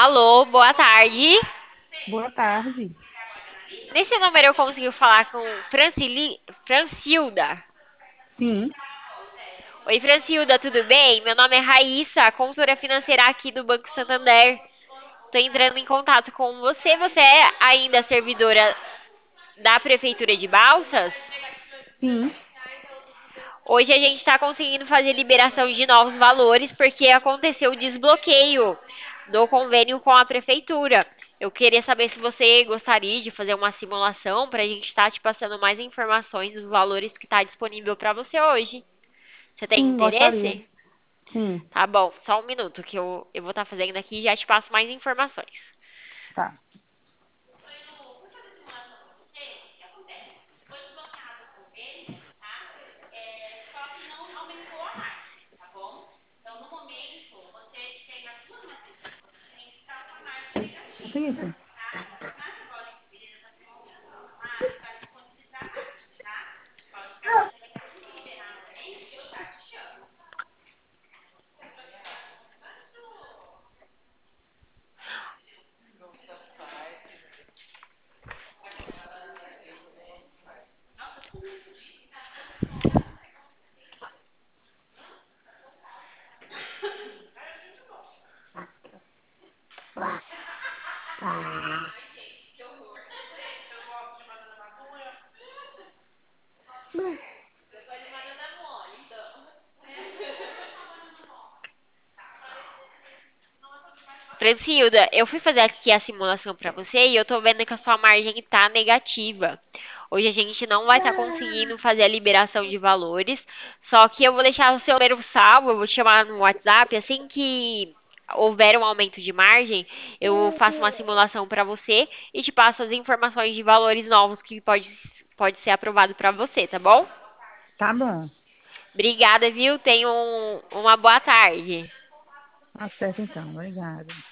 Alô, boa tarde. Boa tarde. Nesse número eu consigo falar com Francilda. Sim, Oi, Francilda, tudo bem? Meu nome é Raíssa, consultora financeira aqui do Banco Santander. Estou entrando em contato com você. Você é ainda servidora da Prefeitura de Balsas? sim. Hoje a gente está conseguindo fazer liberação de novos valores porque aconteceu o desbloqueio do convênio com a Prefeitura. Eu queria saber se você gostaria de fazer uma simulação para a gente estar te passando mais informações dos valores que está disponível para você hoje. Você tem Sim, gostaria. interesse? Sim, Tá bom, só um minuto que eu vou estar fazendo aqui e já te passo mais informações. tá. Isso. Francilda, eu fui fazer aqui a simulação para você e eu tô vendo que a sua margem tá negativa. Hoje a gente não vai estar conseguindo fazer a liberação de valores, só que eu vou deixar o seu número salvo, eu vou te chamar no WhatsApp, assim que houver um aumento de margem, eu faço uma simulação para você e te passo as informações de valores novos que pode ser aprovado para você, tá bom? Tá bom. Obrigada, viu? Tenha uma boa tarde. Tá certo então. Obrigada.